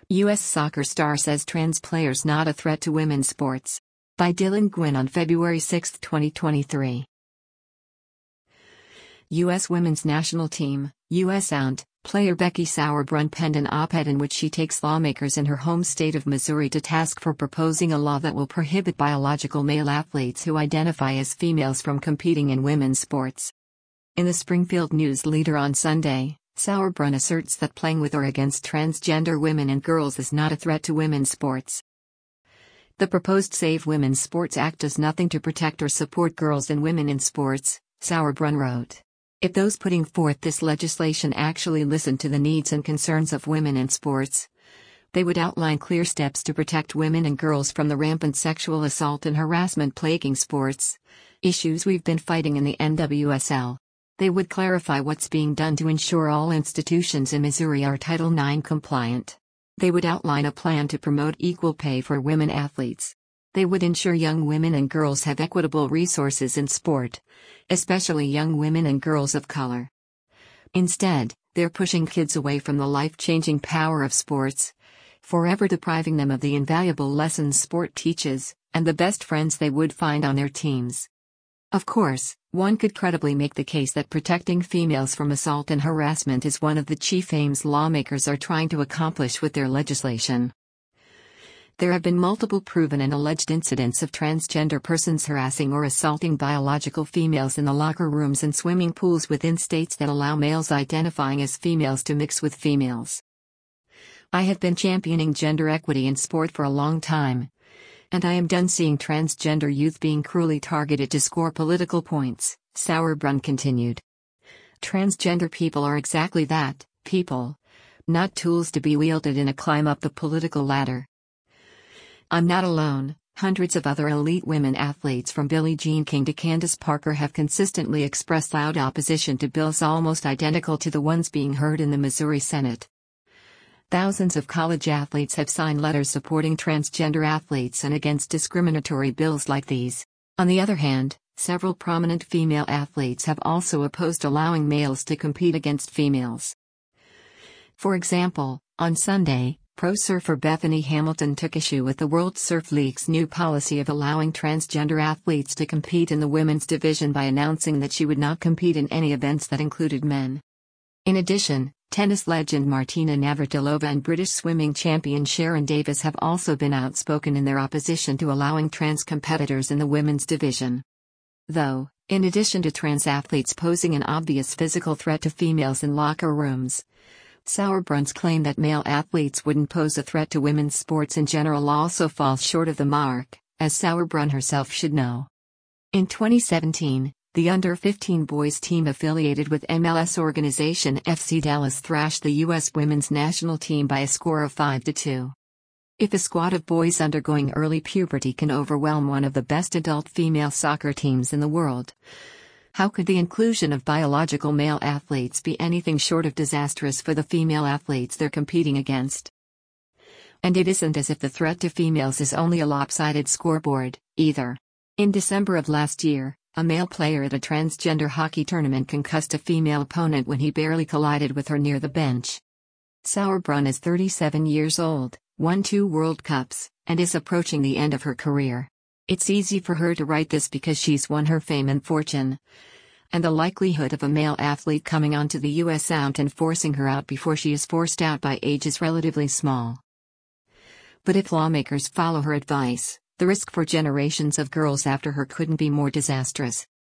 U.S. soccer star says trans players not a threat to women's sports. By Dylan Gwynn on February 6, 2023. U.S. women's national team, U.S. player Becky Sauerbrunn penned an op-ed in which she takes lawmakers in her home state of Missouri to task for proposing a law that will prohibit biological male athletes who identify as females from competing in women's sports. In the Springfield News Leader on Sunday, Sauerbrunn asserts that playing with or against transgender women and girls is not a threat to women's sports. The proposed Save Women's Sports Act does nothing to protect or support girls and women in sports, Sauerbrunn wrote. If those putting forth this legislation actually listened to the needs and concerns of women in sports, they would outline clear steps to protect women and girls from the rampant sexual assault and harassment plaguing sports, issues we've been fighting in the NWSL. They would clarify what's being done to ensure all institutions in Missouri are Title IX compliant. They would outline a plan to promote equal pay for women athletes. They would ensure young women and girls have equitable resources in sport, especially young women and girls of color. Instead, they're pushing kids away from the life-changing power of sports, forever depriving them of the invaluable lessons sport teaches, and the best friends they would find on their teams. Of course, one could credibly make the case that protecting females from assault and harassment is one of the chief aims lawmakers are trying to accomplish with their legislation. There have been multiple proven and alleged incidents of transgender persons harassing or assaulting biological females in the locker rooms and swimming pools within states that allow males identifying as females to mix with females. I have been championing gender equity in sport for a long time, and I am done seeing transgender youth being cruelly targeted to score political points, Sauerbrunn continued. Transgender people are exactly that, people, not tools to be wielded in a climb up the political ladder. I'm not alone. Hundreds of other elite women athletes from Billie Jean King to Candace Parker have consistently expressed loud opposition to bills almost identical to the ones being heard in the Missouri Senate. Thousands of college athletes have signed letters supporting transgender athletes and against discriminatory bills like these. On the other hand, several prominent female athletes have also opposed allowing males to compete against females. For example, on Sunday, pro surfer Bethany Hamilton took issue with the World Surf League's new policy of allowing transgender athletes to compete in the women's division by announcing that she would not compete in any events that included men. In addition, tennis legend Martina Navratilova and British swimming champion Sharon Davis have also been outspoken in their opposition to allowing trans competitors in the women's division. Though, in addition to trans athletes posing an obvious physical threat to females in locker rooms, Sauerbrunn's claim that male athletes wouldn't pose a threat to women's sports in general also falls short of the mark, as Sauerbrunn herself should know. In 2017, the under-15 boys team affiliated with MLS organization FC Dallas thrashed the U.S. women's national team by a score of 5-2. If a squad of boys undergoing early puberty can overwhelm one of the best adult female soccer teams in the world, how could the inclusion of biological male athletes be anything short of disastrous for the female athletes they're competing against? And it isn't as if the threat to females is only a lopsided scoreboard, either. In December of last year, a male player at a transgender hockey tournament concussed a female opponent when he barely collided with her near the bench. Sauerbrunn is 37 years old, won 2 World Cups, and is approaching the end of her career. It's easy for her to write this because she's won her fame and fortune. And the likelihood of a male athlete coming onto the US out and forcing her out before she is forced out by age is relatively small. But if lawmakers follow her advice, the risk for generations of girls after her couldn't be more disastrous.